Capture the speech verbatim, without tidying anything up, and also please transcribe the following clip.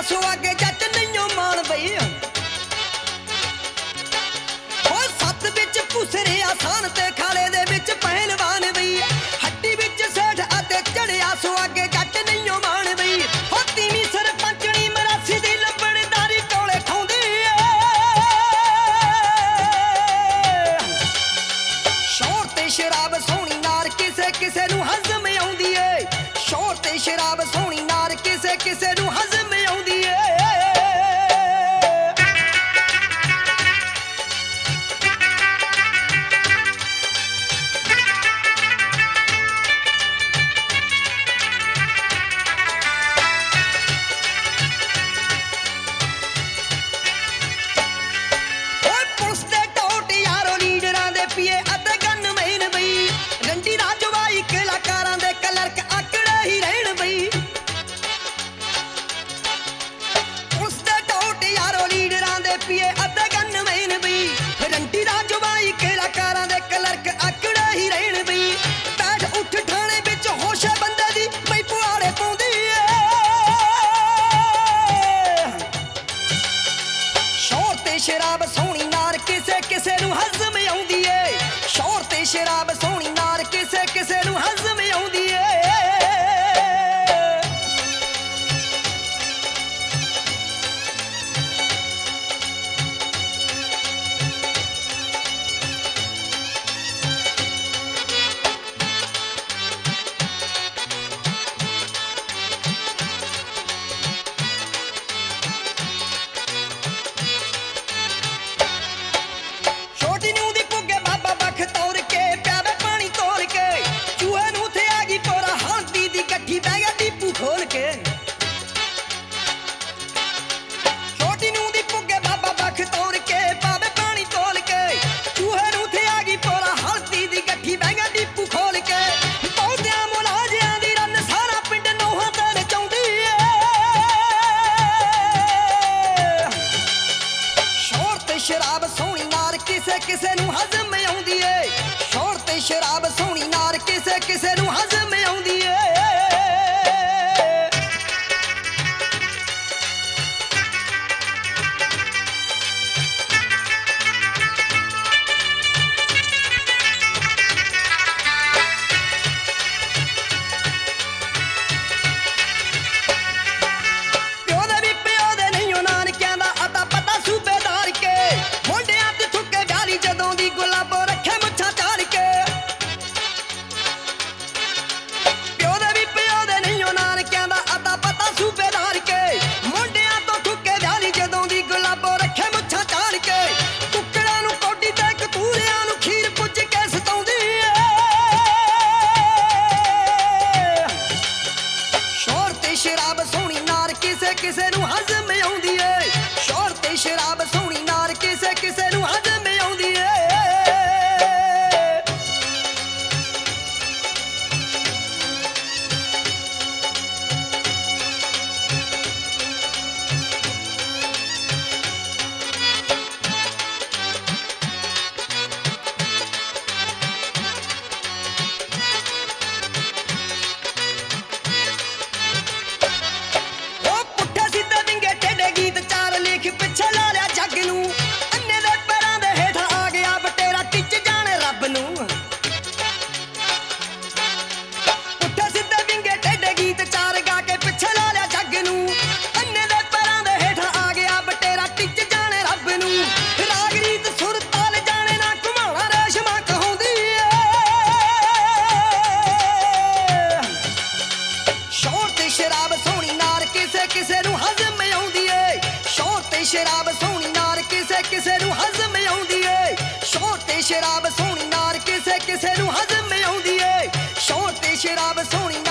सो अगे जट नहीं मान बई सत बिच पुसरे आसान ते खाले दे बिच पहलवान बई हड्डी बिच सेठ अते चढ़िया सो अगे जट नहीं मान बई हो तीवी सरपंचनी मरासी दी लंबड़दारी कोले खाउंदी शोर ते शराब सोहनी नार किसे किसे नू हजम आउंदी ए शोर ते शराब सोहनी नार किसे किसे नू हजम आउंदी ए शराब सोहनी नार किसे किसे नू हजम आउंदी ए शोर ते शराब सोहनी नार किसे किसे नू हजम आउंदी ए खोल के छोटी नू दी पुगे बाबा बख तोड़ के पावे पानी तोल के चूहे नू थे आ गई पोरा हल्दी दी गठी बैगा डीपू खोल के पौधियां मुलाजियां दी रन सारा पिंड नोहा ते चाउंदी ए शोर ते शराब सोहनी नार किसे किसे नू हजम आउंदी ए शोर ते शराब सोहनी नार किसे किसे नू हजम आउंदी ए शराब सोहनी नार किसे किसे नू हजम आउंदी ए शोर ते शराब सोहनी नार किसे किसे नू हजम आउंदी ए शराब सोहनी नार किसे किसे नू हजम आउंदी ए शोर ते शराब सोहनी नार किसे किसे नू हजम आउंदी ए शोर ते शराब सोहनी नार किसे किसे नू हजम आउंदी ए शोर ते शराब सोहनी